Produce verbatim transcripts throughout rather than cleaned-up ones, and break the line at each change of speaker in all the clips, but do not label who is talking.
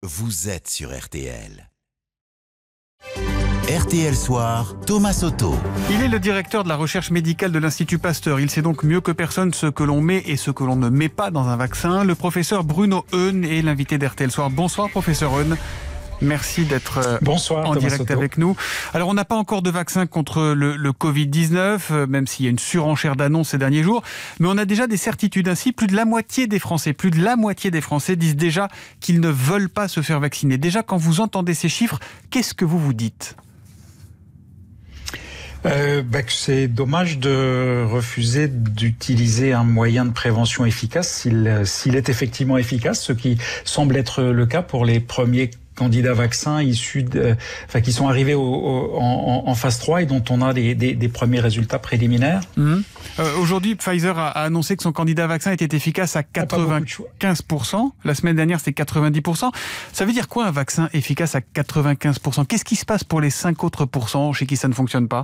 vous êtes sur R T L. R T L Soir, Thomas Soto.
Il est le directeur de la recherche médicale de l'Institut Pasteur. Il sait donc mieux que personne ce que l'on met et ce que l'on ne met pas dans un vaccin. Le professeur Bruno Heune est l'invité d'R T L Soir. Bonsoir professeur Heune. Merci d'être
Bonsoir,
en
Thomas
direct
Soto.
avec nous. Alors on n'a pas encore de vaccin contre le, le covid dix-neuf, même s'il y a une surenchère d'annonces ces derniers jours, mais on a déjà des certitudes. Ainsi, plus de la moitié des Français, plus de la moitié des Français disent déjà qu'ils ne veulent pas se faire vacciner. Déjà, quand vous entendez ces chiffres, qu'est-ce que vous vous dites ?
Euh, bah, que c'est dommage de refuser d'utiliser un moyen de prévention efficace s'il, s'il est effectivement efficace, ce qui semble être le cas pour les premiers candidats vaccins issus de, enfin, qui sont arrivés au, au, en, en phase trois et dont on a des, des, des premiers résultats préliminaires.
Mmh. Euh, aujourd'hui, Pfizer a, a annoncé que son candidat vaccin était efficace à quatre-vingt-quinze pour cent. La semaine dernière, c'était quatre-vingt-dix pour cent. Ça veut dire quoi un vaccin efficace à quatre-vingt-quinze pour cent ? Qu'est-ce qui se passe pour les cinq autres pourcents chez qui ça ne fonctionne pas ?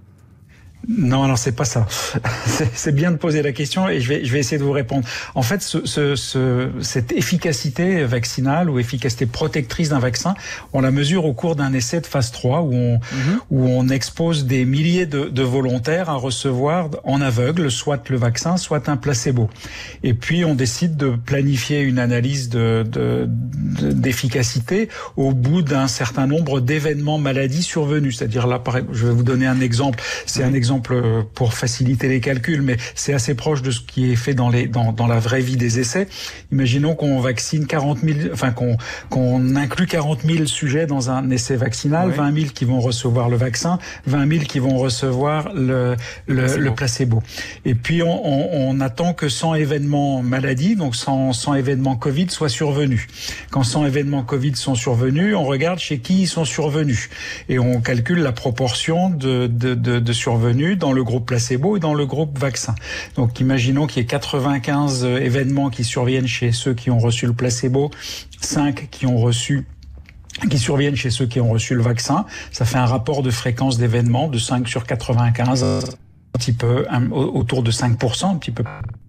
Non, alors c'est pas ça. C'est, c'est bien de poser la question et je vais, je vais essayer de vous répondre. En fait, ce, ce, ce, cette efficacité vaccinale ou efficacité protectrice d'un vaccin, on la mesure au cours d'un essai de phase trois où on, mm-hmm. où on expose des milliers de, de volontaires à recevoir en aveugle soit le vaccin, soit un placebo. Et puis on décide de planifier une analyse de, de, de, d'efficacité au bout d'un certain nombre d'événements maladies survenus. C'est-à-dire là, je vais vous donner un exemple. C'est un exemple pour faciliter les calculs, mais c'est assez proche de ce qui est fait dans les dans, dans la vraie vie des essais. Imaginons qu'on vaccine quarante mille, enfin qu'on qu'on inclut quarante mille sujets dans un essai vaccinal, oui. vingt mille qui vont recevoir le vaccin, vingt mille qui vont recevoir le le placebo. Le placebo. Et puis on, on, on attend que cent événements maladie, donc cent, cent événements Covid soient survenus. Quand cent événements Covid sont survenus, on regarde chez qui ils sont survenus et on calcule la proportion de de de, de survenus dans le groupe placebo et dans le groupe vaccin. Donc imaginons qu'il y ait quatre-vingt-quinze événements qui surviennent chez ceux qui ont reçu le placebo, cinq qui ont reçu qui surviennent chez ceux qui ont reçu le vaccin. Ça fait un rapport de fréquence d'événements de cinq sur quatre-vingt-quinze, un petit peu un, autour de cinq pour cent, un petit peu.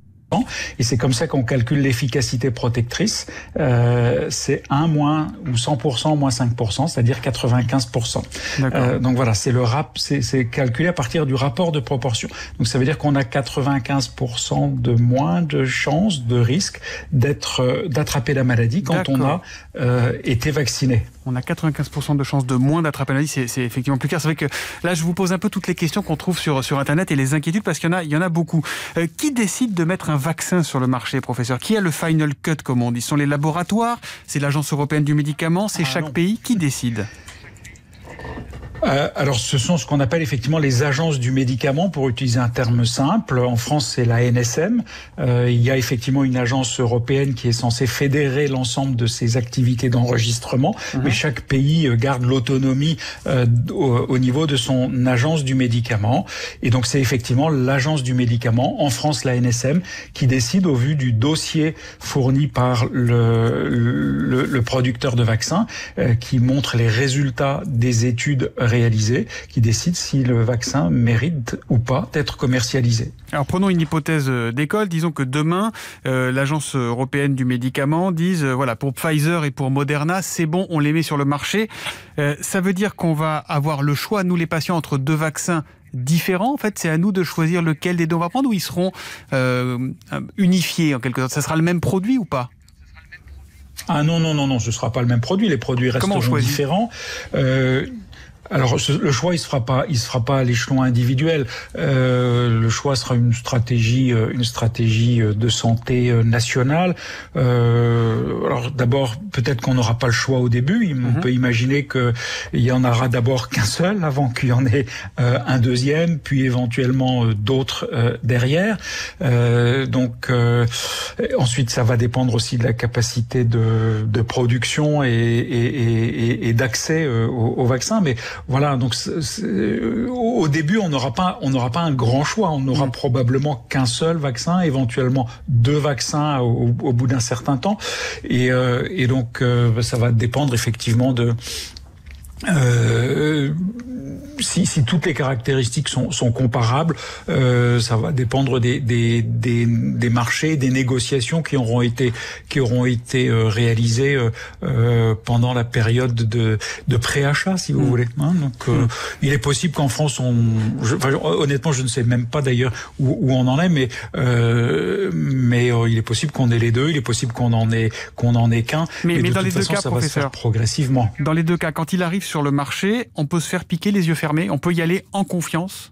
Et c'est comme ça qu'on calcule l'efficacité protectrice. Euh, c'est un moins ou cent pour cent moins cinq pour cent, c'est-à-dire quatre-vingt-quinze pour cent. Euh, donc voilà, c'est le rap, c'est, c'est calculé à partir du rapport de proportion. Donc ça veut dire qu'on a quatre-vingt-quinze pour cent de moins de chances, de risque d'être, euh, d'attraper la maladie quand D'accord. on a euh, été vacciné.
On a quatre-vingt-quinze pour cent de chances de moins d'attraper la maladie, c'est, c'est effectivement plus clair. C'est vrai que là, je vous pose un peu toutes les questions qu'on trouve sur, sur Internet et les inquiétudes parce qu'il y en a, il y en a beaucoup. Euh, qui décide de mettre un vaccin sur le marché, professeur ? Qui a le final cut, comme on dit ? Ce sont les laboratoires ? C'est l'Agence européenne du médicament ? C'est ah, chaque non. pays ? Qui décide ?
Euh, alors, ce sont ce qu'on appelle effectivement les agences du médicament, pour utiliser un terme simple. En France, c'est la N S M. Euh, il y a effectivement une agence européenne qui est censée fédérer l'ensemble de ces activités d'enregistrement, mmh. mais chaque pays garde l'autonomie euh, au, au niveau de son agence du médicament. Et donc, c'est effectivement l'agence du médicament, en France, la N S M, qui décide au vu du dossier fourni par le, le, le producteur de vaccins, euh, qui montre les résultats des études réalisé, qui décide si le vaccin mérite ou pas d'être commercialisé.
Alors prenons une hypothèse d'école, disons que demain, euh, l'Agence européenne du médicament dise, euh, voilà, pour Pfizer et pour Moderna, c'est bon, on les met sur le marché. Euh, ça veut dire qu'on va avoir le choix, nous les patients, entre deux vaccins différents. En fait, c'est à nous de choisir lequel des deux on va prendre, ou ils seront euh, unifiés en quelque sorte. Ça sera le même produit ou pas ?
Ah non, non, non, non, ce ne sera pas le même produit. Les produits resteront différents. Euh, Alors le choix il se fera pas, il se fera pas à l'échelon individuel. Euh, le choix sera une stratégie, une stratégie de santé nationale. Euh, alors d'abord peut-être qu'on n'aura pas le choix au début. On mm-hmm. peut imaginer que il y en aura d'abord qu'un seul avant qu'il y en ait euh, un deuxième, puis éventuellement euh, d'autres euh, derrière. Euh, donc euh, ensuite ça va dépendre aussi de la capacité de, de production et, et, et, et d'accès euh, au, au vaccin, mais voilà, donc c'est, c'est, au début, on n'aura pas, on n'aura pas un grand choix. On n'aura mmh. probablement qu'un seul vaccin, éventuellement deux vaccins au, au bout d'un certain temps, et, euh, et donc euh, ça va dépendre effectivement de. Euh, si, si toutes les caractéristiques sont, sont comparables, euh, ça va dépendre des, des, des, des marchés, des négociations qui auront été, qui auront été euh, réalisées euh, pendant la période de, de préachat, si vous mmh. voulez. Hein, donc, euh, mmh. il est possible qu'en France, on, je, enfin, honnêtement, je ne sais même pas d'ailleurs où, où on en est, mais, euh, mais euh, il est possible qu'on ait les deux, il est possible qu'on en ait, qu'on en ait qu'un.
Mais, mais,
mais de
dans
toute
les
façon,
deux cas,
ça
professeur,
va se faire progressivement.
Dans les deux cas, quand il arrive sur le marché, on peut se faire piquer les yeux fermés, on peut y aller en confiance.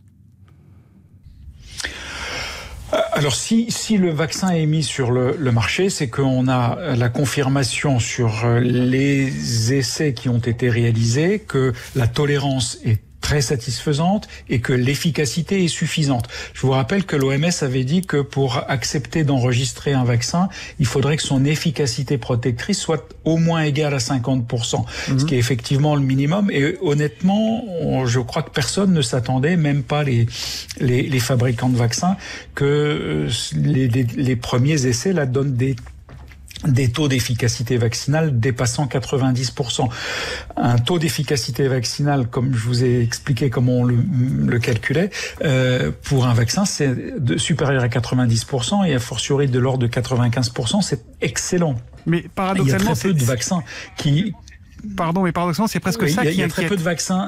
Alors si, si le vaccin est mis sur le, le marché, c'est qu'on a la confirmation sur les essais qui ont été réalisés, que la tolérance est très satisfaisante et que l'efficacité est suffisante. Je vous rappelle que l'O M S avait dit que pour accepter d'enregistrer un vaccin, il faudrait que son efficacité protectrice soit au moins égale à cinquante pour cent, mmh. ce qui est effectivement le minimum. Et honnêtement, on, je crois que personne ne s'attendait, même pas les, les, les fabricants de vaccins, que les, les, les premiers essais là donnent des des taux d'efficacité vaccinale dépassant quatre-vingt-dix pour cent. Un taux d'efficacité vaccinale, comme je vous ai expliqué comment on le, le calculait, euh, pour un vaccin, c'est de, supérieur à quatre-vingt-dix pour cent et a fortiori de l'ordre de quatre-vingt-quinze pour cent, c'est excellent.
Mais paradoxalement,
il y a très peu de vaccins qui...
Pardon, mais paradoxalement, c'est presque
oui,
ça
il y a,
qui
il y a
inquiète.
très peu de vaccins...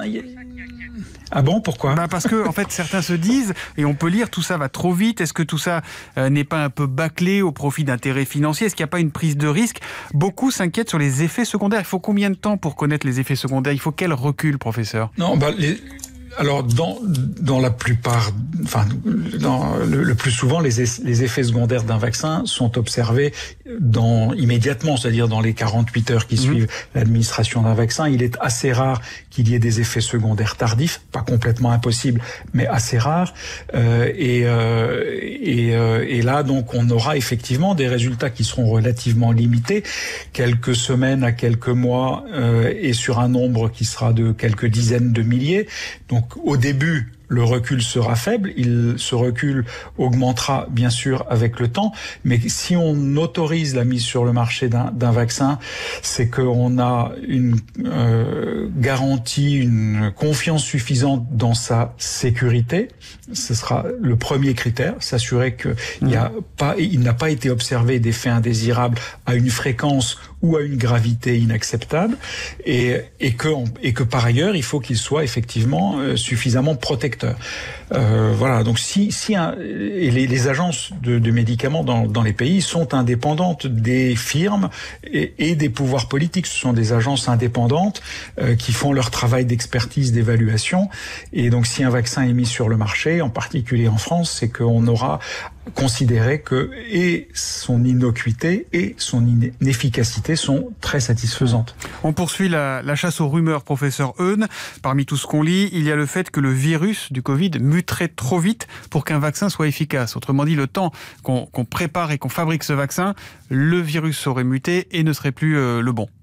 Ah bon, pourquoi ?
Bah parce que en fait certains se disent, et on peut lire, tout ça va trop vite, est-ce que tout ça euh, n'est pas un peu bâclé au profit d'intérêts financiers, est-ce qu'il n'y a pas une prise de risque ? Beaucoup s'inquiètent sur les effets secondaires. Il faut combien de temps pour connaître les effets secondaires ? Il faut quel recul, professeur ?
Non, bah les... Alors dans dans la plupart, enfin dans le, le plus souvent, les, les effets secondaires d'un vaccin sont observés dans immédiatement, c'est-à-dire dans les quarante-huit heures qui mmh. suivent l'administration d'un vaccin. Il est assez rare qu'il y ait des effets secondaires tardifs, pas complètement impossible, mais assez rare. Euh, et, euh, et, euh, et là, donc, on aura effectivement des résultats qui seront relativement limités, quelques semaines à quelques mois, euh, et sur un nombre qui sera de quelques dizaines de milliers. Donc au début, le recul sera faible, il, ce recul augmentera bien sûr avec le temps, mais si on autorise la mise sur le marché d'un, d'un vaccin, c'est qu'on a une euh, garantie, une confiance suffisante dans sa sécurité. Ce sera le premier critère, s'assurer qu'il n'y a pas, il n'a pas été observé d'effets indésirables à une fréquence ou à une gravité inacceptable, et, et que et que par ailleurs il faut qu'il soit effectivement euh, suffisamment protecteur. Euh, voilà. Donc si si un, et les, les agences de, de médicaments dans dans les pays sont indépendantes des firmes et, et des pouvoirs politiques. Ce sont des agences indépendantes euh, qui font leur travail d'expertise, d'évaluation. Et donc si un vaccin est mis sur le marché, en particulier en France, c'est qu'on aura considérer que et son innocuité et son inefficacité sont très satisfaisantes.
On poursuit la, la chasse aux rumeurs, professeur Heune. Parmi tout ce qu'on lit, il y a le fait que le virus du Covid muterait trop vite pour qu'un vaccin soit efficace. Autrement dit, le temps qu'on, qu'on prépare et qu'on fabrique ce vaccin, le virus aurait muté et ne serait plus euh, le bon.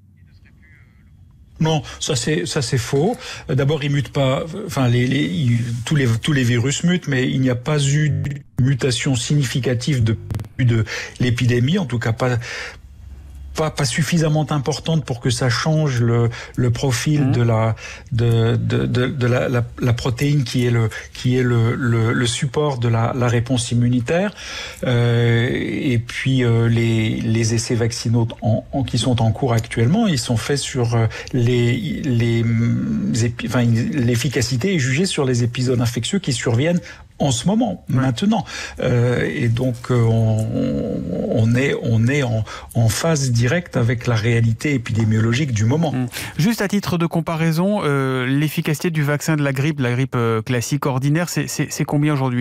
Non, ça c'est ça c'est faux. D'abord, ils mutent pas. Enfin, les, les ils, tous les tous les virus mutent, mais il n'y a pas eu de mutation significative depuis de l'épidémie, en tout cas pas. Pas, pas suffisamment importante pour que ça change le, le profil mmh. de la de de de, de la, la, la protéine qui est le qui est le le, le support de la, la réponse immunitaire. Euh, et puis euh, les les essais vaccinaux en, en, qui sont en cours actuellement, ils sont faits sur les les, les épi, enfin, l'efficacité est jugée sur les épisodes infectieux qui surviennent en ce moment, ouais. maintenant, euh, et donc euh, on, on est on est en, en phase directe avec la réalité épidémiologique du moment. Mmh.
Juste à titre de comparaison, euh, l'efficacité du vaccin de la grippe, la grippe euh, classique ordinaire, c'est, c'est, c'est combien aujourd'hui ?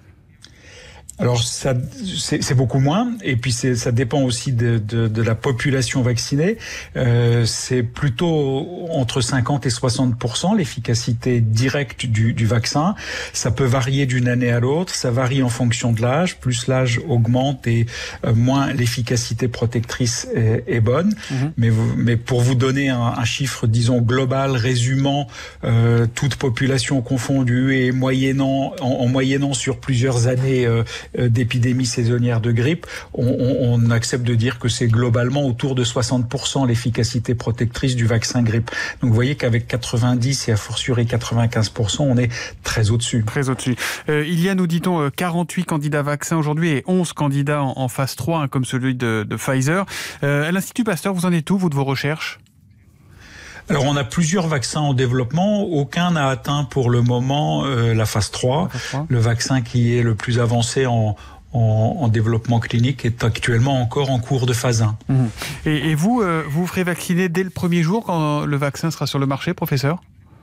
Alors ça, c'est, c'est beaucoup moins, et puis c'est, ça dépend aussi de, de, de la population vaccinée. Euh, c'est plutôt entre cinquante et soixante pour cent l'efficacité directe du, du vaccin. Ça peut varier d'une année à l'autre, ça varie en fonction de l'âge. Plus l'âge augmente et euh, moins l'efficacité protectrice est, est bonne. Mmh. Mais, mais pour vous donner un, un chiffre, disons global, résumant euh, toute population confondue et moyennant en, en moyennant sur plusieurs années. Euh, euh, d'épidémies saisonnières de grippe, on, on, on accepte de dire que c'est globalement autour de soixante pour cent l'efficacité protectrice du vaccin grippe. Donc vous voyez qu'avec quatre-vingt-dix et a fortiori quatre-vingt-quinze pour cent, on est très au-dessus.
Très au-dessus. Euh, il y a, nous dit-on, quarante-huit candidats vaccins aujourd'hui et onze candidats en, en phase trois, hein, comme celui de, de Pfizer. Euh, à l'Institut Pasteur, vous en êtes où, vous, de vos recherches ?
Alors, on a plusieurs vaccins en développement. Aucun n'a atteint pour le moment euh, la phase trois. La phase trois. Le vaccin qui est le plus avancé en, en, en développement clinique est actuellement encore en cours de phase un.
Mmh. Et, et vous, euh, vous vous ferez vacciner dès le premier jour quand le vaccin sera sur le marché, professeur ?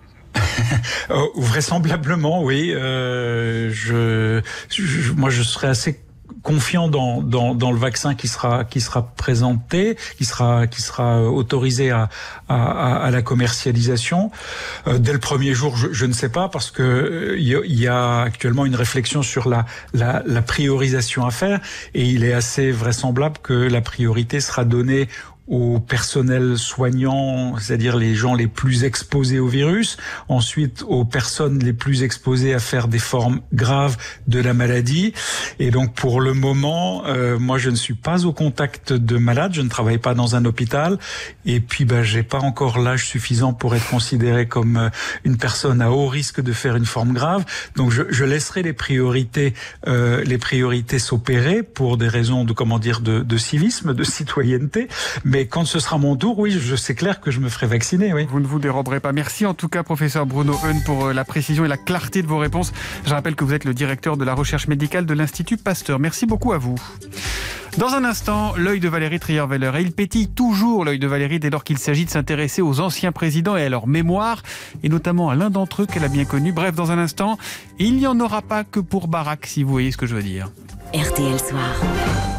euh, Vraisemblablement, oui. Euh, je, je, moi, je serais assez confiant dans, dans, dans le vaccin qui sera, qui sera présenté, qui sera, qui sera autorisé à, à, à la commercialisation. Euh, dès le premier jour, je, je ne sais pas, parce que il y, y a actuellement une réflexion sur la, la, la priorisation à faire, et il est assez vraisemblable que la priorité sera donnée au personnel soignant, c'est-à-dire les gens les plus exposés au virus, ensuite aux personnes les plus exposées à faire des formes graves de la maladie. Et donc pour le moment, euh, moi je ne suis pas au contact de malades, je ne travaille pas dans un hôpital, et puis ben j'ai pas encore l'âge suffisant pour être considéré comme une personne à haut risque de faire une forme grave. Donc je, je laisserai les priorités, euh, les priorités s'opérer pour des raisons de comment dire de, de civisme, de citoyenneté. Mais quand ce sera mon tour, oui, je, c'est clair que je me ferai vacciner, oui.
Vous ne vous déroberez pas. Merci en tout cas, professeur Bruno Heun, pour la précision et la clarté de vos réponses. Je rappelle que vous êtes le directeur de la recherche médicale de l'Institut Pasteur. Merci beaucoup à vous. Dans un instant, l'œil de Valérie Trierweiler. Et il pétille toujours, l'œil de Valérie, dès lors qu'il s'agit de s'intéresser aux anciens présidents et à leur mémoire, et notamment à l'un d'entre eux qu'elle a bien connu. Bref, dans un instant, il n'y en aura pas que pour Barack, si vous voyez ce que je veux dire.
R T L Soir.